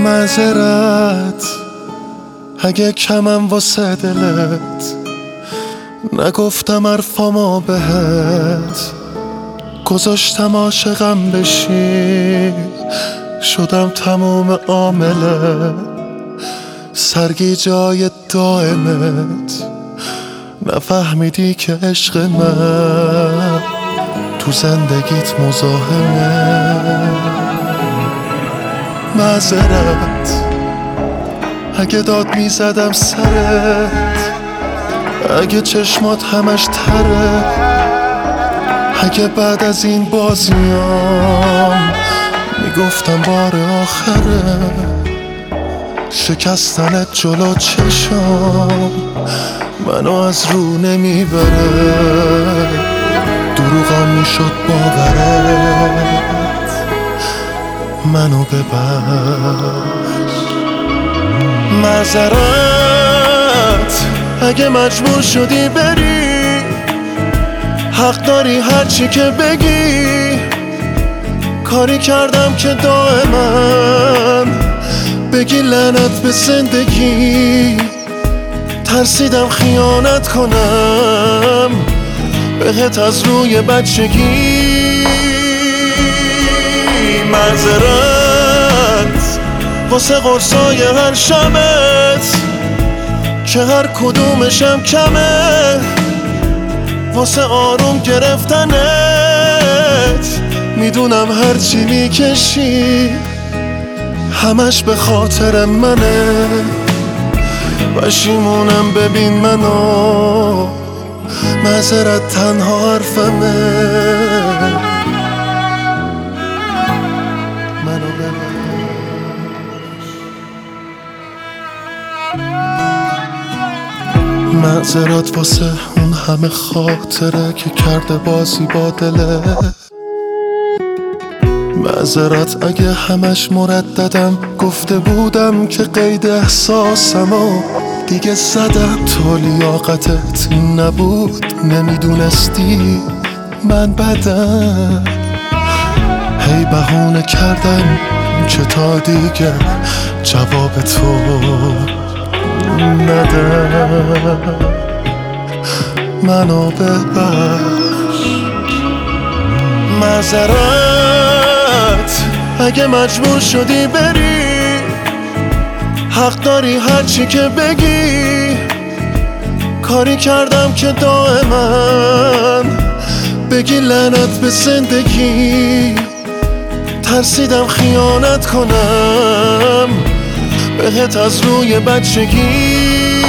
معذرت اگه کمم واسه دلت، نگفتم حرفامو بهت، گذاشتم عاشقم بشی، شدم تموم عامله، سرگیجه‌های دائمت، نفهمیدی که عشق من تو زندگیت مزاحمه. معذرت اگه داد میزدم سرت، اگه چشمات همش تره، اگه بعد از این بازیام میگفتم بار آخره، شکستنت جلو چشام منو از رو نمیبره، دروغم میشد باورت، منو ببخش. معذرت اگه مجبور شدی بری، حق داری هرچی که بگی، کاری کردم که دائما بگی لعنت به زندگی، ترسیدم خیانت کنم بهت از روی بچگی. معذرت واسه قرصای هر شبت که هر کدومشم کمه، واسه آروم گرفتنت میدونم هرچی میکشی همش به خاطر منه، پشیمونم ببین منو، معذرت تنها حرفمه، منو ببخش. معذرت واسه اون همه خاطره که کرده بازی با دله، معذرت اگه همش مرددم گفته بودم که قید احساسمو دیگه زدم، تو لیاقتت این نبود نمیدونستی من بدم، هی بهونه کردم که تا دیگه جواب تو ندم، منو ببخش. معذرت اگه مجبور شدی بری، حق داری هرچی که بگی، کاری کردم که دائما بگی لعنت به زندگی، ترسیدم خیانت کنم بهت از روی بچگی.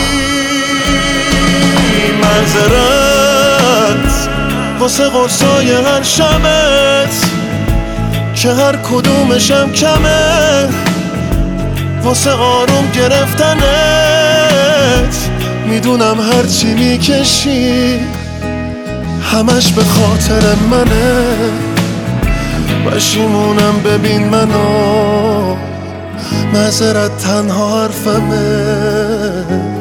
معذرت واسه قرصای هر شبت که هر کدومشم کمه، واسه آروم گرفتنت میدونم هرچی میکشی همش به خاطر منه، پشیمونم ببین منو، معذرت تنها حرفمه.